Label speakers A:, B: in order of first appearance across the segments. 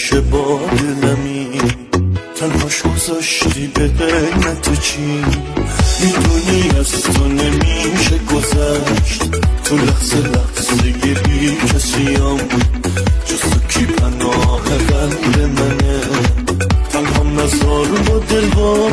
A: همیشه با دلمی تنهاش گذاشتی به قیمت چی؟ میدونی از تو نمیشه گذشت، تو لحظه لحظه بی کسیم، جز تو کی پناه قلب منه، تنهام نزار با دل با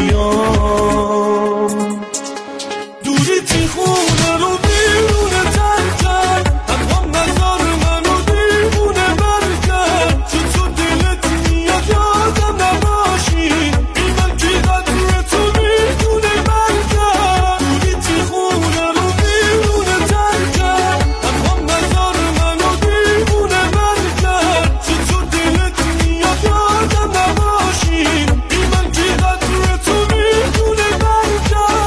A: نزیم. دوری تی خونه رو بیرونه ترک کرد، تنهام نزار منو دیوونه برکرد، چون تو دلت میاد یادم نباشی، بی من کی قدر تو میدونه برکرد. دوری تی خونه رو بیرونه ترک کرد، تنهام نزار منو دیوونه برکرد، چون تو دلت میاد یادم نباشی، بی من کی قدر تو میدونه برکرد.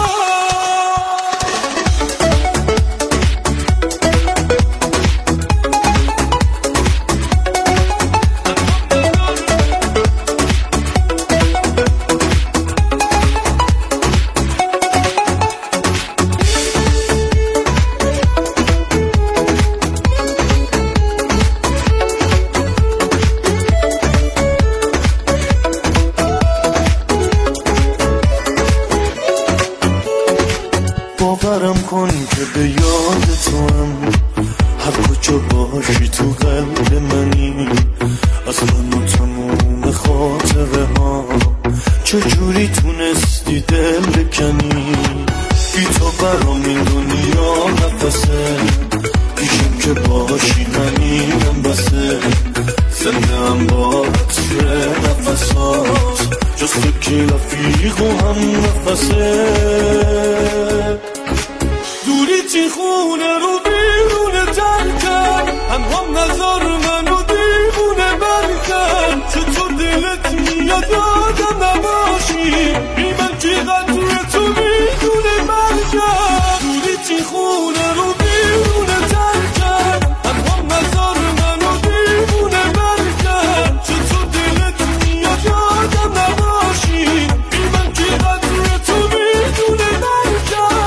A: باورم کن که به یاد تو هم هر کجا باشی تو قلب منی، از من و تموم خاطره ها چجوری تونستی دل بکنی؟ بی تو برام این دنیا نفسه، پیشم که باشی همینم بسه، زنده هم با عطر نفسات، جز تو کی رفیق و هم نفسه. دوری تی خونه رو بیرونه ترک کرد، تنهام نزار منو دیوونه برکرد، چون تو دلت میاد یادم نباشی، بی من کی قدر تو میدونه برکرد. دوری تی خونه رو بیرونه ترک کرد، تنهام نزار منو دیوونه برکرد، چون تو دلت میاد یادم نباشی، بی من کی قدر تو میدونه برکرد.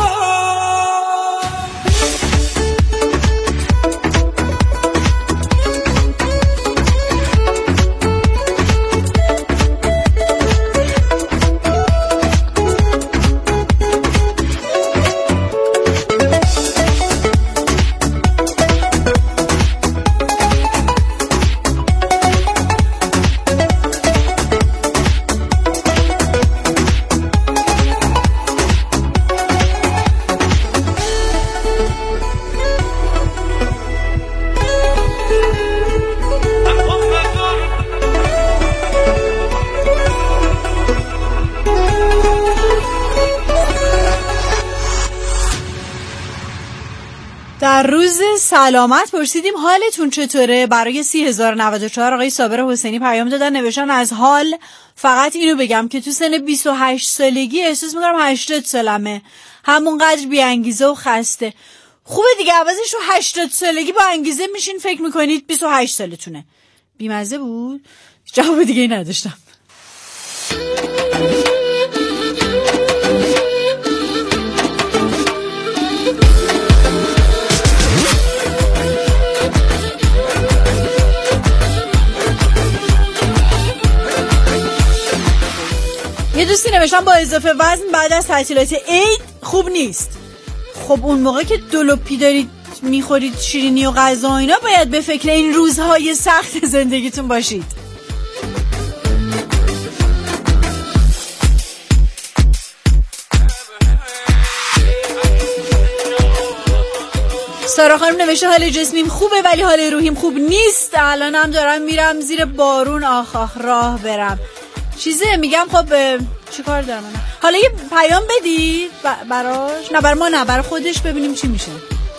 B: در روز سلامت پرسیدیم حالتون چطوره. برای 30,094 آقای صابر حسینی پیام دادن، نوشتن از حال فقط اینو بگم که تو سن 28 سالگی احساس میکنم 80 سالمه، همونقدر بی انگیزه و خسته. خوبه دیگه، عوضش رو 80 سالگی با انگیزه میشین فکر میکنید 28 سالتونه. بیمزه بود، جواب دیگه نداشتم. یه دوستی نوشتن با اضافه وزن بعد از تعطیلات عید خوب نیست. خب اون موقع که دلوپی دارید میخورید شیرینی و غذا و اینا، باید به فکر این روزهای سخت زندگیتون باشید. سارا خانم نوشته حال جسمیم خوبه ولی حال روحیم خوب نیست. الانم دارم میرم زیر بارون، آخ آخ راه برم. چیزه میگم خب چی کار دارم من؟ حالا یه پیام بدید براش، نه بر ما نه، برای خودش، ببینیم چی میشه.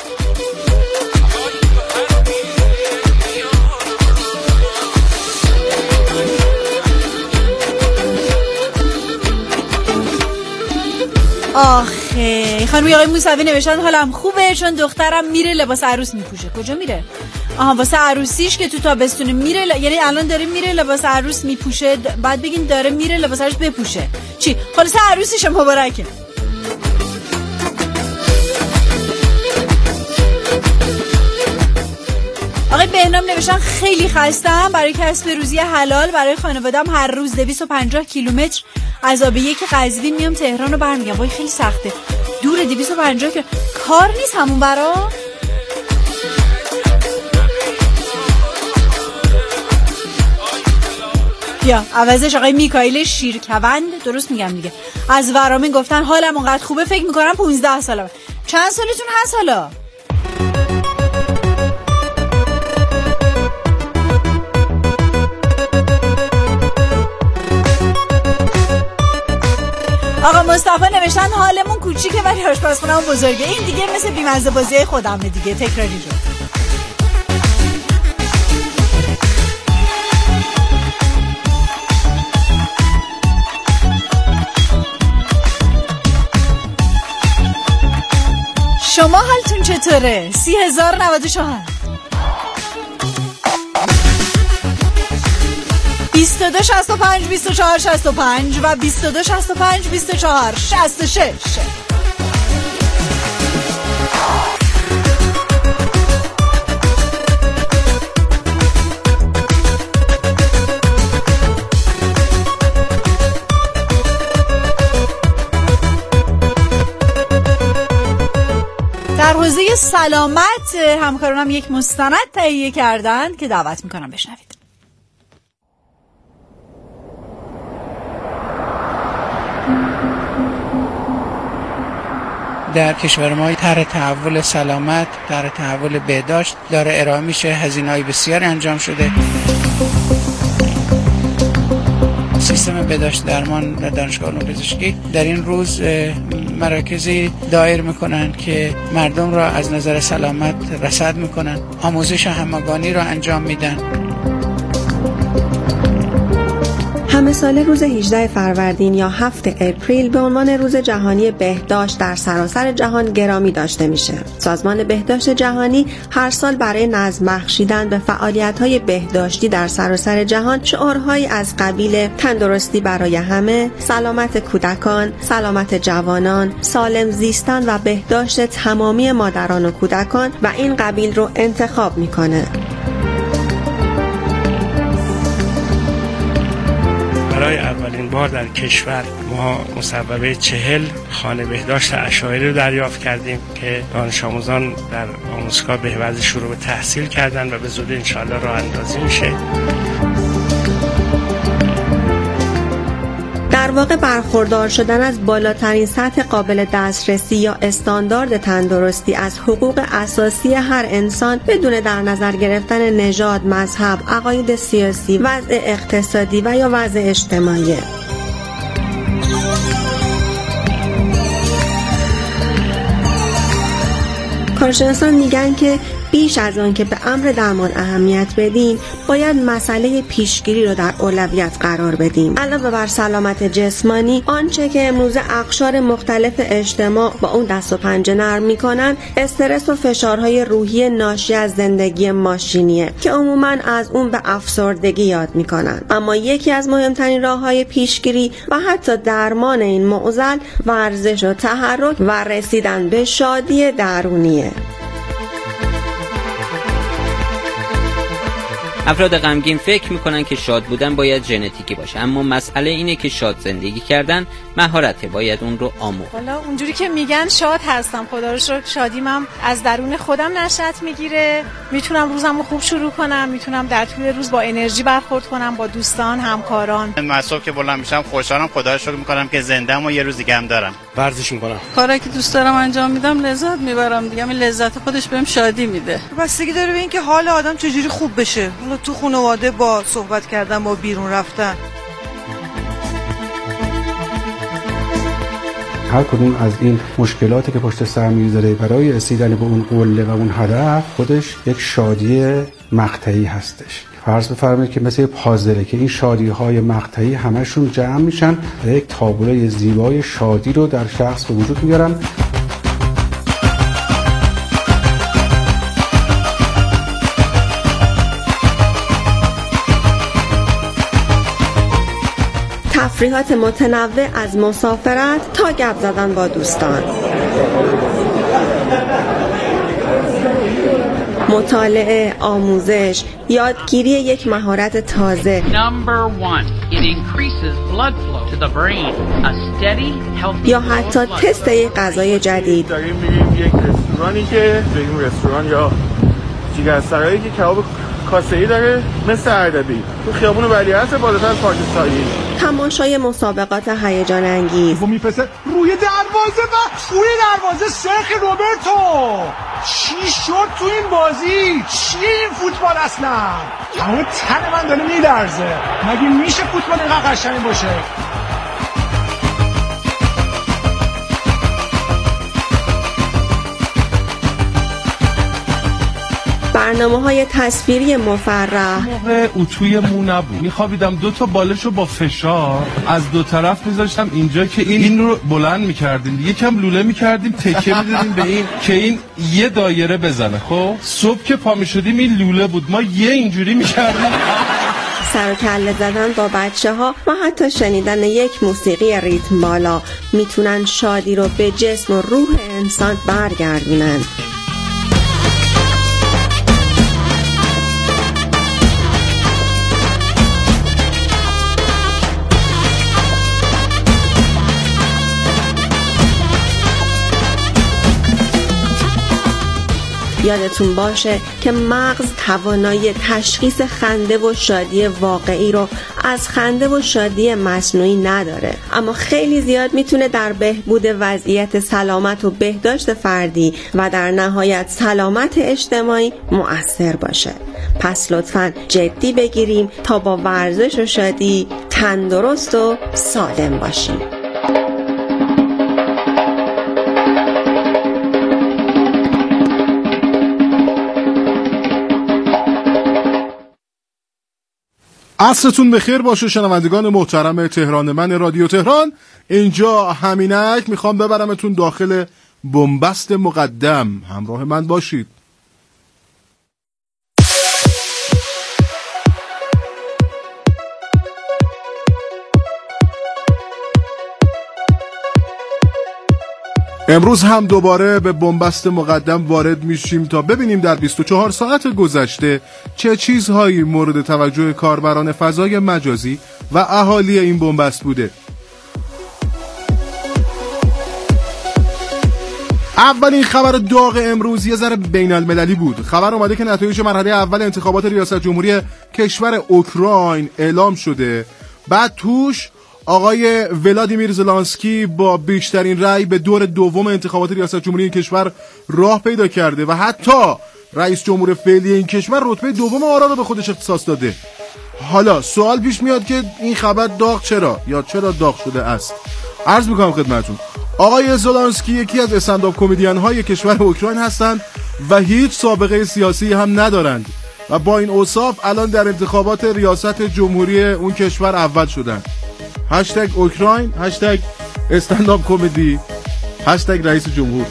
B: آخه خانم آقای موسوی نوشتن حالم خوبه چون دخترم میره لباس عروس میپوشه. کجا میره؟ آها واسه عروسیش که تو تابستون میره یعنی الان داره میره لباس عروس میپوشه، بعد بگین داره میره لباس عروس بپوشه. چی؟ خلاص عروسیش مبارکه. آقای بهنام نوشتن خیلی خستم، برای کسب روزی حلال برای خانوادم هر روز 250 کیلومتر از آب یک قزوین میام تهران و برمیگردم. وای خیلی سخته، دوره 250 که کار نیست همون برا. یا عوضش آقای میکائیل شیرکوند، درست میگم دیگه، از ورامین گفتن حالم اونقدر خوبه فکر میکنم 15 سالمه. چند سالتون هست حالا؟ آقا مصطفی نوشتن حالمون کوچیکه ولی آشپزخونه‌مون بزرگه. این دیگه مثل بی‌مزه بازی خودمه دیگه، تکراری شد. شما حالتون چطوره؟ 30,094 22 65 24 65 و 22 65 24 66. در حوزه سلامت همکارانم یک مستند تهیه کردند که دعوت میکنم بشنوید.
C: در کشور ما طرح تحول سلامت، طرح تحول بهداشت داره ارائه میشه، هزینه‌های بسیاری انجام شده. سیستم بهداشت درمان در دانشگاه علوم پزشکی در این روز مراکزی دایر میکنن که مردم را از نظر سلامت رصد میکنن، آموزش همگانی را انجام میدن.
D: همه ساله روز 18 فروردین یا 7 اپریل به عنوان روز جهانی بهداشت در سراسر جهان گرامی داشته میشه. سازمان بهداشت جهانی هر سال برای نظم بخشیدن به فعالیت‌های بهداشتی در سراسر جهان شعارهایی از قبیل تندرستی برای همه، سلامت کودکان، سلامت جوانان، سالم زیستن و بهداشت تمامی مادران و کودکان و این قبیل رو انتخاب میکنه.
E: برای اولین بار در کشور ما مصوبه 40 خانه بهداشت اشایری رو دریافت کردیم که دانش آموزان در آموزگاه بهوزی شروع به تحصیل کردن و به زودی انشاءالله راه اندازی میشه.
D: در واقع برخوردار شدن از بالاترین سطح قابل دسترسی یا استاندارد تندرستی از حقوق اساسی هر انسان بدون در نظر گرفتن نژاد، مذهب، عقاید سیاسی، وضع اقتصادی و یا وضع اجتماعی. کارشناسان میگن که بیش از آن که به امر درمان اهمیت بدیم، باید مسئله پیشگیری رو در اولویت قرار بدیم. علاوه بر سلامت جسمانی، آنچه که امروز اقشار مختلف اجتماع با اون دست و پنجه نرم میکنن، استرس و فشارهای روحی ناشی از زندگی ماشینیه که عموماً از اون به افسردگی یاد میکنن. اما یکی از مهمترین راههای پیشگیری و حتی درمان این معضل ورزش و تحرک و رسیدن به شادی درونیه.
F: افراد غمگین فکر میکنن که شاد بودن باید ژنتیکی باشه، اما مسئله اینه که شاد زندگی کردن مهارته، باید اون رو آموخت.
G: والا اونجوری که میگن شاد هستم، خدا رو شکر شادیمم از درون خودم نشأت میگیره. میتونم روزمو خوب شروع کنم، میتونم در طول روز با انرژی برخورد کنم با دوستان، همکاران.
H: من صبح که بلند میشم خوشحالم، خدا رو شکر میکنم که زنده‌ام و یه روز دیگه هم دارم.
I: ورزش میکنم،
J: کاری که دوست دارم انجام میدم، لذت میبرم دیگه. این لذت خودش بهم شادی میده.
K: بستگی داره به این که حال آدم چجوری خوب بشه. تو خانواده با صحبت کردن، با بیرون رفتن.
L: هر کدوم از این مشکلاتی که پشت سر میگذاره برای رسیدن به اون قله و اون هدف خودش یک شادی مقطعی هستش. فرض بفرمایید که مثل پازله که این شادی‌های مقطعی همشون جمع میشن و یک تابلوی زیبای شادی رو در شخص به وجود میارن.
D: تفریحات متنوع از مسافرت تا گپ زدن با دوستان. مطالعه، آموزش، یادگیری یک مهارت تازه. یا حتی تست یک غذای جدید.
I: داریم میریم یک رستورانی که بریم رستوران یا جیگرسرایی که کباب کاسه‌ای داره مثل اردبیل تو خیابون ولیعصر بالاتر از پارک سایه.
D: تماشای مسابقات هیجان انگیز.
M: میپسه روی دروازه و روی دروازه سرخ روبرتو. چی شد تو این بازی؟ چیه این فوتبال اصلا؟ تمام تن من داره میلرزه. مگه میشه فوتبال اینقدر قشنگ باشه؟
D: برنامه‌های تصویری مفرح.
N: موقع اتوی مو نبود، میخوابیدم 2 بالشو با فشار از 2 طرف میذاشتم اینجا که این رو بلند میکردیم، یکم لوله میکردیم، تکه میدادیم به این که این یه دایره بزنه. خب صبح که پا میشدیم این لوله بود، ما یه اینجوری میکردیم.
D: سر و کله زدن با بچه‌ها و حتی شنیدن یک موسیقی ریتم بالا میتونن شادی رو به جسم و روح انسان برگردونن. یادتون باشه که مغز توانایی تشخیص خنده و شادی واقعی رو از خنده و شادی مصنوعی نداره، اما خیلی زیاد میتونه در بهبود وضعیت سلامت و بهداشت فردی و در نهایت سلامت اجتماعی مؤثر باشه. پس لطفاً جدی بگیریم تا با ورزش و شادی تندرست و سالم باشیم.
O: عصرتون بخیر باشه شنوندگان محترم تهران من رادیو تهران. اینجا همینک میخوام ببرمتون داخل بنبست مقدم. همراه من باشید. امروز هم دوباره به بنبست مقدم وارد میشیم تا ببینیم در 24 ساعت گذشته چه چیزهایی مورد توجه کاربران فضای مجازی و اهالی این بنبست بوده. اولین خبر داغ امروز یه ذره بین المللی بود. خبر اومده که نتایج مرحله اول انتخابات ریاست جمهوری کشور اوکراین اعلام شده. بعد توش آقای ولادیمیر زلنسکی با بیشترین رأی به دور دوم انتخابات ریاست جمهوری کشور راه پیدا کرده و حتی رئیس جمهور فعلی این کشور رتبه دوم آرا رو به خودش اختصاص داده. حالا سوال پیش میاد که این خبر داغ چرا داغ شده است؟ عرض میکنم خدمتتون آقای زلنسکی یکی از استندآپ کمدین های کشور اوکراین هستند و هیچ سابقه سیاسی هم ندارند و با این اوصاف الان در انتخابات ریاست جمهوری اون کشور اول شدن. هشتگ اوکراین، هشتگ استندآپ کمدی، هشتگ رئیس جمهور.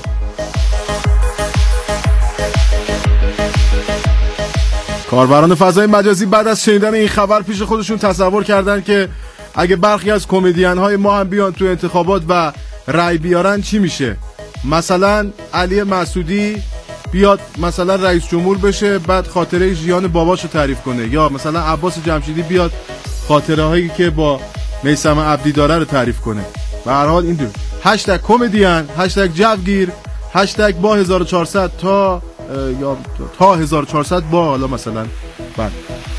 O: کاربران فضای مجازی بعد از شنیدن این خبر پیش خودشون تصور کردن که اگه برخی از کمدین های ما هم بیان تو انتخابات و رأی بیارن چی میشه. مثلا علی مسعودی بیاد مثلا رئیس جمهور بشه بعد خاطره ژیان باباشو تعریف کنه، یا مثلا عباس جمشیدی بیاد خاطره هایی که با میثم عبدی داره رو تعریف کنه. به هر حال این دو هشتگ کمدین، هشتگ جوگیر، هشتگ با 1400 تا یا تا 1400 با حالا مثلا بعد.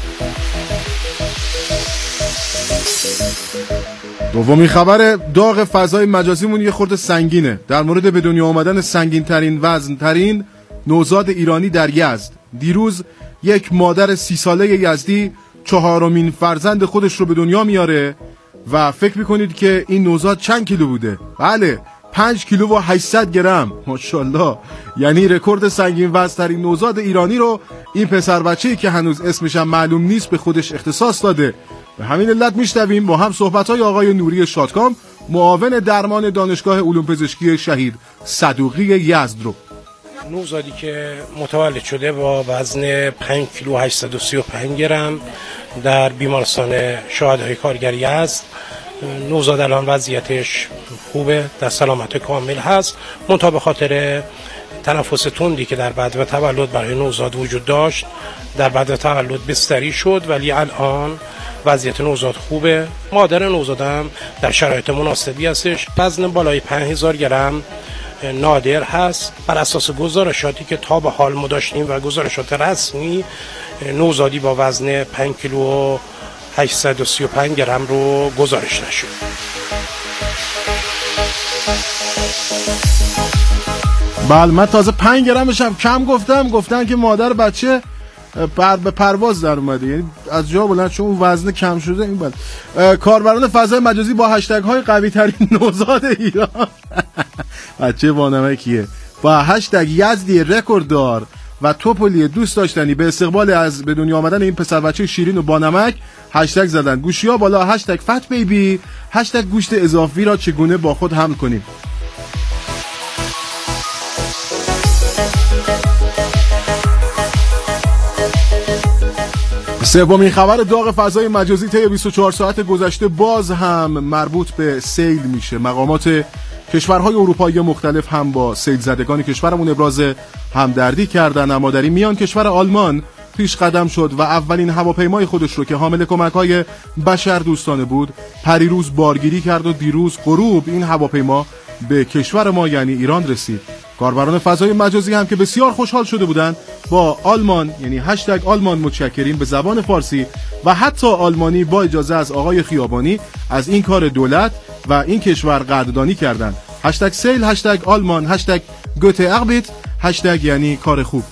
O: دومین خبر داغ فضای مجازیمون یه خورده سنگینه. در مورد به دنیا آمدن سنگین ترین وزن ترین نوزاد ایرانی در یزد. دیروز یک مادر 30 ساله یزدی 4مین فرزند خودش رو به دنیا میاره و فکر میکنید که این نوزاد چند کیلو بوده؟ بله 5 کیلو و 800 گرم. ماشاءالله. یعنی رکورد سنگین وزن ترین نوزاد ایرانی رو این پسر بچه‌ای که هنوز اسمش هم معلوم نیست به خودش اختصاص داده. به همین علت میشنویم با هم صحبت‌های آقای نوری شادکام، معاون درمان دانشگاه علوم پزشکی شهید صدوقی یزد رو.
E: نوزادی که متولد شده با وزن 5 کیلو 835 گرم در بیمارستان شهدای کارگر یزد. نوزاد الان وضعیتش خوبه، در سلامت کامل هست، منتها به خاطر
P: تنفس تندی که در بعد تولد برای نوزاد وجود داشت در بعد تولد بستری شد، ولی الان وضعیت نوزاد خوبه. مادر نوزادم در شرایط مناسبی هستش. وزن بالای 5000 گرم نادر هست. بر اساس گزارشاتی که تا به حال ما داشتیم و گزارشات رسمی، نوزادی با وزن 5 کیلو و 835 گرم رو گزارش نشد.
O: بله، من تازه 5 گرمش هم کم گفتن که مادر بچه به پرواز در اومده، یعنی از جا بلند چون وزن کم شده. این بله. کاربران فضای مجازی با هشتگ های قوی ترین نوزاد ایران بچه بانمکیه با هشتگ یزدی رکورددار و توپلی دوست داشتنی به استقبال از به دنیا آمدن این پسر بچه شیرین و بانمک هشتگ زدن. گوشی‌ها بالا، هشتگ فت بیبی، هشتگ گوشت اضافی را چگونه با خود حمل کنیم. سومین خبر داغ فضای مجازی طی 24 ساعت گذشته باز هم مربوط به سیل میشه. مقامات کشورهای اروپایی مختلف هم با سیل زدگان کشورمون ابراز همدردی کردن، اما در این میان کشور آلمان پیش قدم شد و اولین هواپیمای خودش رو که حامل کمک‌های بشر دوستانه بود پریروز بارگیری کرد و دیروز غروب این هواپیما به کشور ما یعنی ایران رسید. کاربران فضای مجازی هم که بسیار خوشحال شده بودند با آلمان یعنی هشتگ آلمان متشکریم به زبان فارسی و حتی آلمانی با اجازه از آقای خیابانی از این کار دولت و این کشور قدردانی کردند. هشتگ سیل، هشتگ آلمان، هشتگ گوته اقبیت، هشتگ یعنی کار خوب.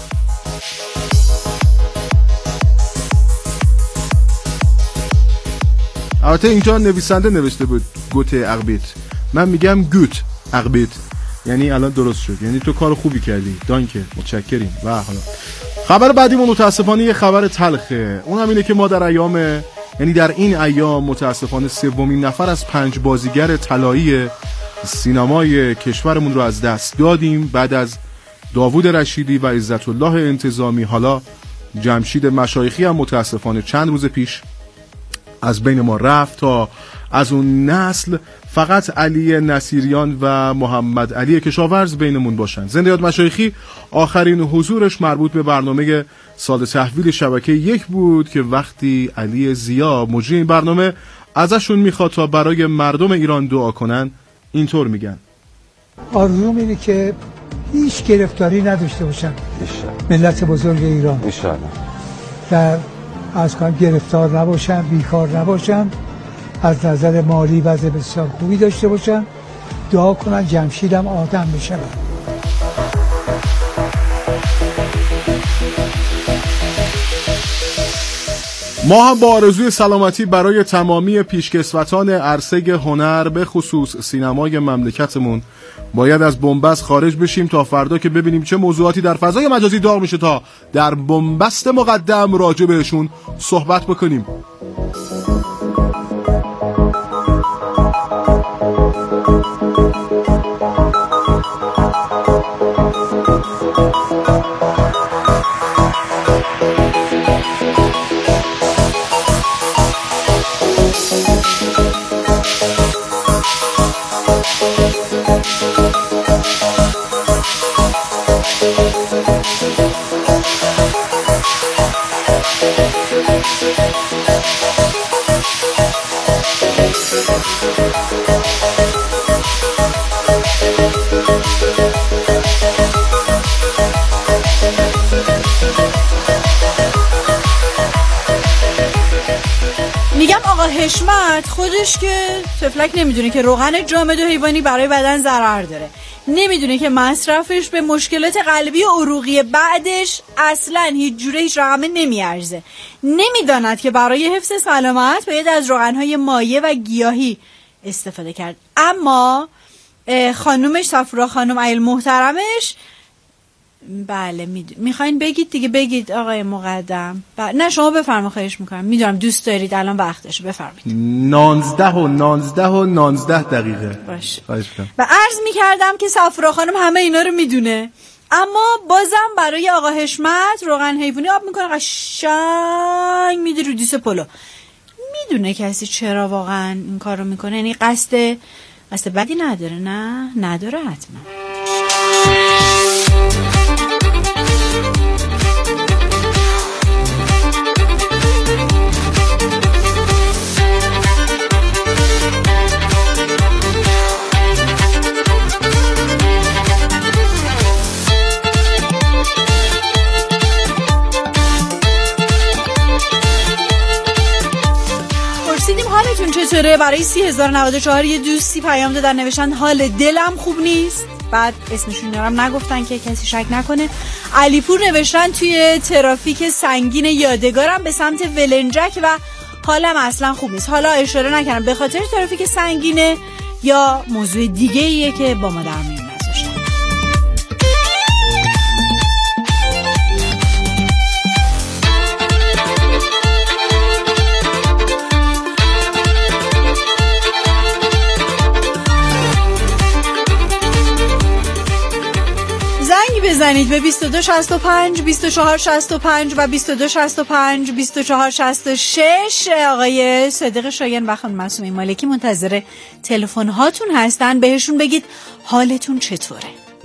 O: البته اینجا نویسنده نوشته بود گوته اقبیت، من میگم گوت اقبیت، یعنی الان درست شد، یعنی تو کار خوبی کردی، دانکه، متشکریم. و حالا خبر بعدیمون متاسفانه یه خبر تلخه. اون هم اینه که ما در این ایام متاسفانه سومین نفر از 5 بازیگر طلایی سینمای کشورمون رو از دست دادیم. بعد از داوود رشیدی و عزت الله انتظامی، حالا جمشید مشایخی هم متاسفانه چند روز پیش از بین ما رفت. تا از اون نسل فقط علی نصیریان و محمد علی کشاورز بینمون باشن. زنده یاد مشایخی آخرین حضورش مربوط به برنامه سال تحویل شبکه 1 بود که وقتی علی ضیا مجری این برنامه ازشون میخواد تا برای مردم ایران دعا کنن، اینطور میگن:
Q: آرزوم اینه که هیچ گرفتاری نداشته باشن ملت بزرگ ایران انشاءالله، در از کنم گرفتار نباشن، بیکار نباشن، از نظر مالی وضع بسیار خوبی داشته باشن، دعا کنن جمشیدم آدم بشن.
O: ما هم با آرزوی سلامتی برای تمامی پیشکسوتان عرصه هنر به خصوص سینمای مملکتمون باید از بنبست خارج بشیم تا فردا که ببینیم چه موضوعاتی در فضای مجازی داغ میشه تا در بنبست مقدم راجع بهشون صحبت بکنیم.
B: میگم آقا حشمت خودش که طفلک نمیدونه که روغن جامد و حیوانی برای بدن ضرر داره، نمیدونه که مصرفش به مشکلات قلبی و عروقی بعدش اصلا هیچ جوره هیچ رقمه نمیارزه، نمیداند که برای حفظ سلامت باید از روغنهای مایع و گیاهی استفاده کرد. اما خانومش صفورا خانم عیل محترمش بله میخواین بگید دیگه، بگید آقای مقدم. نه شما بفرما، خواهش میکنم، میدونم دوست دارید، الان وقتشه، بفرمایید.
O: 19 دقیقه
B: باشه.
O: خواهش میکنم.
B: و عرض میکردم که صفورا خانم همه اینا رو میدونه، اما بازم برای آقا حشمت روغن حیوانی آب میکنه، قشنگ میده رو دیس پلو. میدونه کسی چرا واقعا این کارو میکنه؟ یعنی قصد بدی نداره؟ نه نداره حتما. چطوره؟ برای 30,094 یه دوستی پیام دادن نوشتن حال دلم خوب نیست. بعد اسمشون نرم نگفتن که کسی شک نکنه. علیپور نوشتن توی ترافیک سنگین یادگارم به سمت ولنجک و حالم اصلا خوب نیست. حالا اشاره نکردم به خاطر ترافیک سنگینه یا موضوع دیگه ایه که با ما در میون نذاشتن. بزنید به 2265 2465 و 2265 2466. آقای صادق شایان و خانم معصومه مالکی منتظر تلفن هاتون هستن. بهشون بگید حالتون چطوره.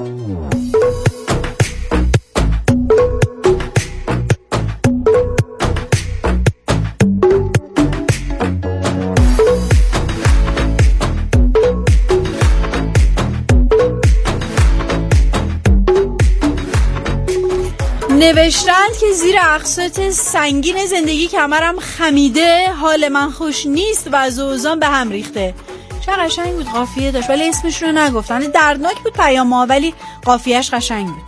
B: نوشتند که زیر اقساط سنگین زندگی کمرم خمیده، حال من خوش نیست و از اوزان به هم ریخته. چه قشنگ بود، قافیه داشت ولی اسمش رو نگفتن. دردناک بود پیام ها ولی قافیهش قشنگ بود.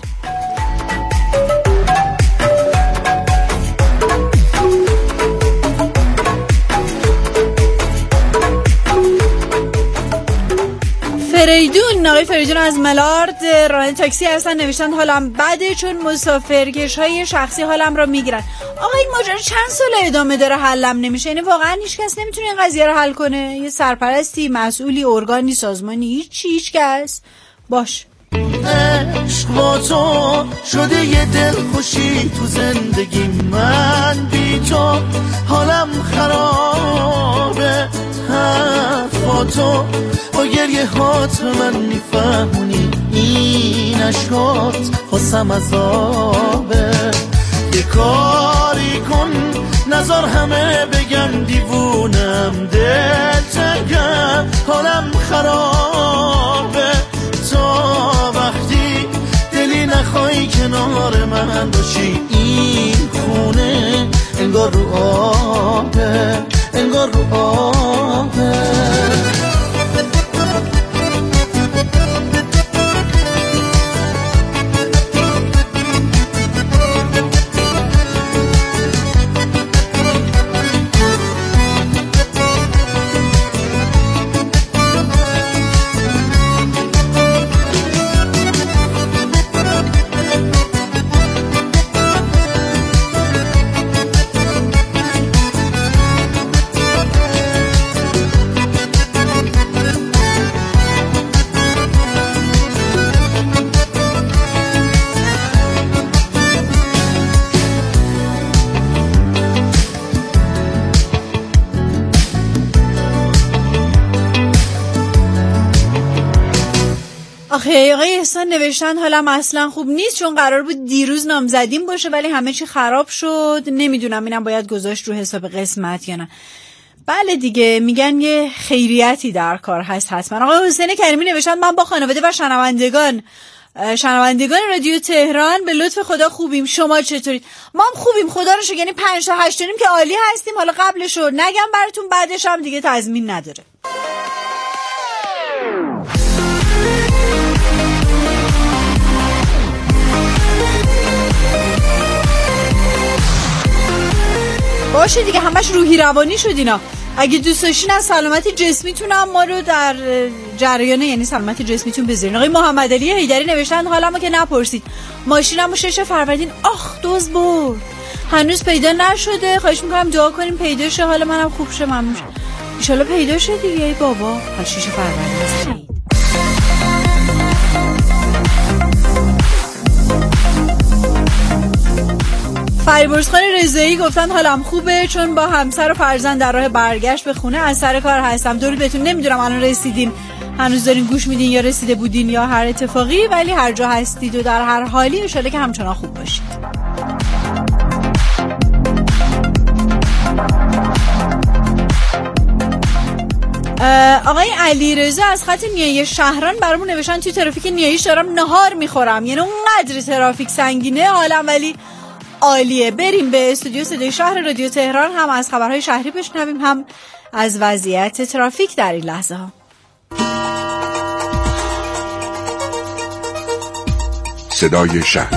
B: فریدون، آقای فریدون از ملارد راننده تاکسی هستن. نوشتن حالم بده چون مسافرکش های شخصی حالم را میگیرن. آقا این ماجرا چند سال ادامه داره حلم نمیشه؟ یعنی واقعا هیچ کس نمیتونه این قضیه رو حل کنه؟ یه سرپرستی، مسئولی، ارگانی، سازمانی، هیچ کس باش.
A: عشق با تو شده یه دل خوشی تو زندگی من، بی تو حالم خرابه. حرفاتو با گریه هات به من میفهمونی، این عشقات خواستم عذابه. یه کاری کن نظر همه بگن دیوونم، دل تنگم حالم خرابه. تا وقتی دلی نخوای کنار من باشی، این خونه انگار رو آبه، انگار رو آبه.
B: آقای احسان نوشتن حالم اصلا خوب نیست چون قرار بود دیروز نامزدیم باشه ولی همه چی خراب شد. نمیدونم اینم باید گذاشت رو حساب قسمت یا نه. بله دیگه، میگن یه خیریتی در کار هست حتما. آقای حسین کریمی نوشتن من با خانواده و شنوندگان رادیو تهران به لطف خدا خوبیم. شما چطورید؟ ما هم خوبیم خدا رو شکر. یعنی 5 تا 8 که عالی هستیم. حالا قبلش رو نگم براتون، بعدش هم دیگه تضمین نداره. باشه دیگه، همش روحی روانی شد اینا. اگه دوست داشتین از سلامت جسمیتون هم ما رو در جریان، یعنی سلامت جسمیتون بذارین. آقای محمد علی حیدری نوشتن حالمو که نپرسید، ماشینمو 6 فروردین دزد برد، هنوز پیدا نشده. خواهش میکنم دعا کنیم پیدا شه، حال منم خوب شه. ممنون. ان شاءالله پیدا شه دیگه. ای بابا، حال 6 فروردین است. فریبرز خان رضایی گفتن حالم خوبه چون با همسر و فرزند در راه برگشت به خونه از سر کار هستم. درود بهتون. نمیدونم الان رسیدین هنوز دارین گوش میدین یا رسیده بودین یا هر اتفاقی، ولی هر جا هستید و در هر حالی انشالله که همچنان خوب باشید. آقای علیرضا از خط نیایی شهران برامون نوشتن توی ترافیک نیاییش دارم نهار میخورم، یعنی اونقدر ترافیک سنگینه حالم ولی عالیه. بریم به استودیو صدای شهر رادیو تهران، هم از خبرهای شهری بشنویم هم از وضعیت ترافیک در این لحظه ها.
R: صدای شهر.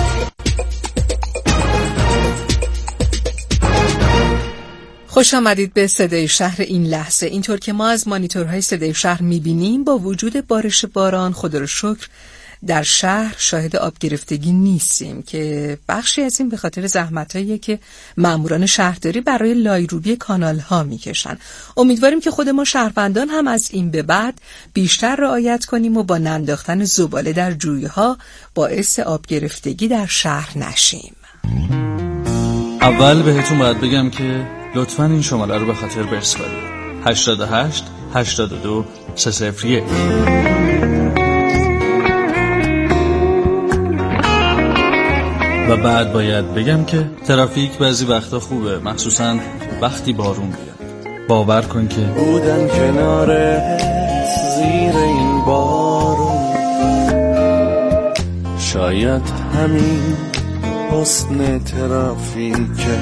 S: خوش آمدید به صدای شهر این لحظه. اینطور که ما از مانیتورهای صدای شهر میبینیم با وجود بارش باران خدا رو شکر در شهر شاهد آب گرفتگی نیستیم که بخشی از این به خاطر زحمتایی که ماموران شهرداری برای لایروبی کانال ها میکشن. امیدواریم که خود ما شهروندان هم از این به بعد بیشتر رعایت کنیم و با ننداختن زباله در جویها باعث آب گرفتگی در شهر نشیم.
T: اول بهتون باید بگم که لطفاً این شماره رو به خاطر بسپارید. 88 82 301. و بعد باید بگم که ترافیک بعضی وقتا خوبه، مخصوصاً وقتی بارون بیاد. باور کن که
A: بودن کنار زیر این بارون شاید همین حسن ترافیکه.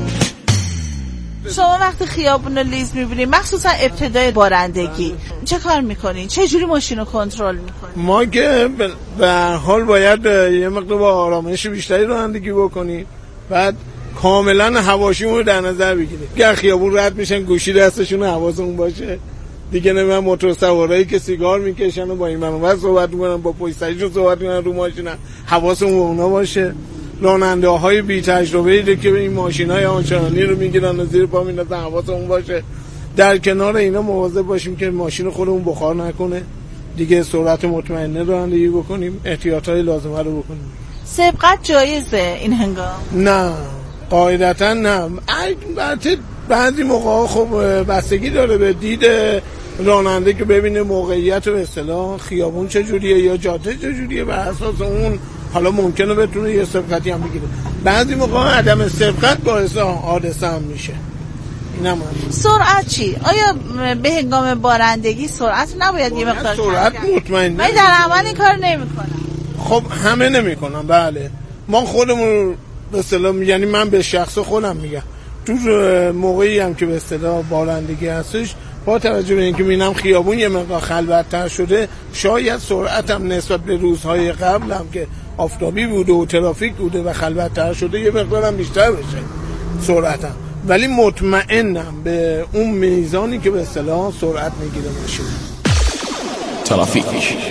U: شما وقتی خیابون رو لیز می‌بینید مخصوصا ابتدای بارندگی چه کار می‌کنین؟ چه جوری ماشین رو کنترل می‌کنین؟
I: ما که به هر حال باید یه مقدار با آرامش بیشتری رانندگی بکنیم، بعد کاملا حواشیمون رو در نظر بگیریم. گر خیابون رد میشن گوشی دستشون حواسمون باشه دیگه. نه من موتور سوارایی که سیگار میکشن و با این منو صحبت میکنن، با پشت سریشون صحبت میکنن رو ماشینن، حواسمون به اونا باشه. راننده های بی تجربه‌ای که به این ماشینای آنچنانی رو میگیرن و زیر پا میندازن، حواسمون باشه. در کنار اینا مواظب باشیم که ماشین خودمون بخار نکنه دیگه. سرعت مطمئنه رانندگی بکنیم، احتیاطات لازمه رو بکنیم.
U: سبقت جایزه این هنگام؟
I: نه قاعدتا نه. البته بعضی موقع خب بستگی داره به دید راننده که ببینه موقعیت و به اصطلاح خیابون چجوریه یا جاده چجوریه، بر اساس اون حالا ممکنه بتونه یه سبقتی هم بگیره. بعضی موقع عدم سبقت باعث حادثه هم میشه. اینم
U: سرعت چی؟ آیا به هنگام بارندگی سرعت نباید یه مقدار
I: سرعت مطمئن؟
U: من در عمل این کار نمی‌کنم.
I: خب همه نمی‌کنن. بله ما خودمون به اصطلاح، یعنی من به شخص خودم میگم، تو موقعی هم که به اصطلاح بارندگی هستش، با توجه به اینکه میبینم خیابون یه مقدار خلوت‌تر شده، شاید سرعتم نسبت به روزهای قبل هم که آفتابی بوده و ترافیک بوده و خلوت‌تر شده یه مقدارم بیشتر بشه سرعتم، ولی مطمئنم به اون میزانی که به اصطلاح سرعت میگیره ماشین.
R: ترافیک.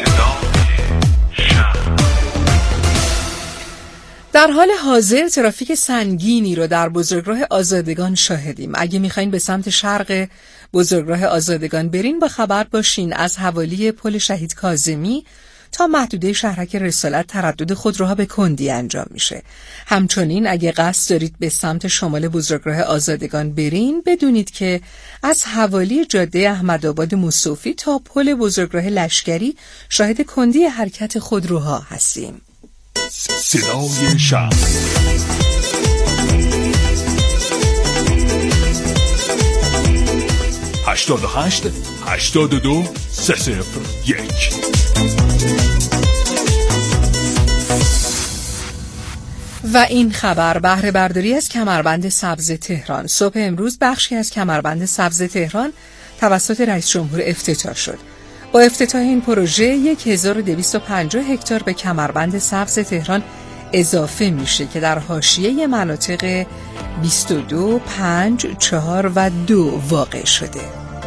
S: در حال حاضر ترافیک سنگینی رو در بزرگراه آزادگان شاهدیم. اگه میخواین به سمت شرق بزرگراه آزادگان برین با خبر باشین از حوالی پل شهید کاظمی تا محدوده شهرک رسالت تردد خودروها به کندی انجام میشه. همچنین اگه قصد دارید به سمت شمال بزرگراه آزادگان برین، بدونید که از حوالی جاده احمدآباد مصطفی تا پل بزرگراه لشکری شاهد کندی حرکت خودروها هستیم.
R: صدای شهر. هشتاد و 82 301.
S: و این خبر بهره برداری از کمربند سبز تهران. صبح امروز بخشی از کمربند سبز تهران توسط رئیس جمهور افتتاح شد. با افتتاح این پروژه 1250 هکتار به کمربند سبز تهران اضافه میشه که در حاشیه مناطق 22، 5، 4 و 2 واقع شده.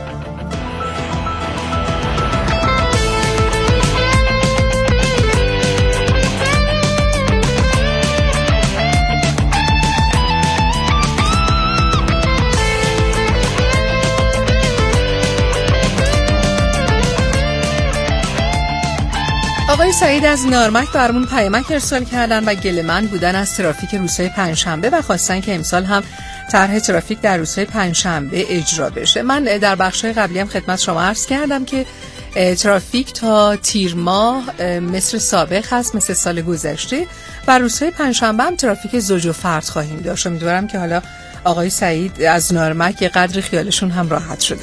S: آقای سعید از نارمک برمون پیامک ارسال کردن و گله‌مند بودن از ترافیک روزهای پنجشنبه و خواستن که امسال هم طرح ترافیک در روزهای پنجشنبه اجرا بشه. من در بخش‌های قبلی هم خدمت شما عرض کردم که ترافیک تا تیر ماه مثل سابق هست، مثل سال گذشته، و روزهای پنجشنبه هم ترافیک زوج و فرد خواهیم داشت. امیدوارم که حالا آقای سعید از نارمک یه قدر خیالشون هم راحت شده